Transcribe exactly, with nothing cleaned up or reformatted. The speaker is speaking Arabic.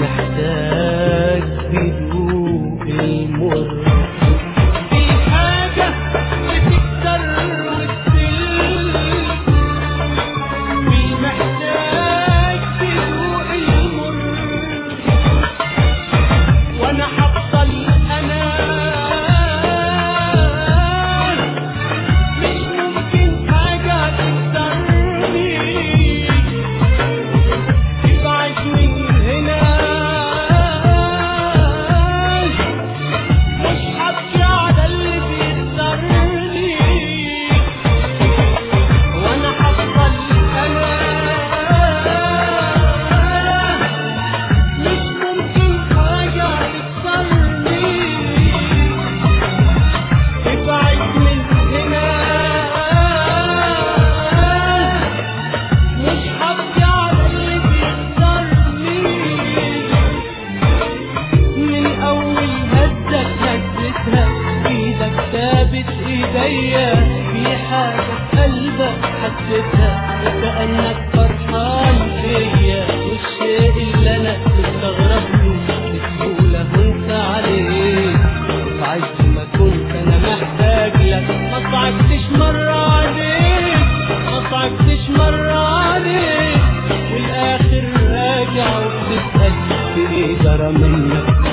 محتاج بدوق المر. في حاجة في قلبك حسيتها وكأنك فرحان فيا، والشيء اللي أنا مستغرب له بسهولة هنت عليك. في عز ما كنت أنا محتاج لك ما صعبتش مرة عليك، ما صعبتش مرة عليك، والآخر راجع وبتسأل في إيه جرى منك.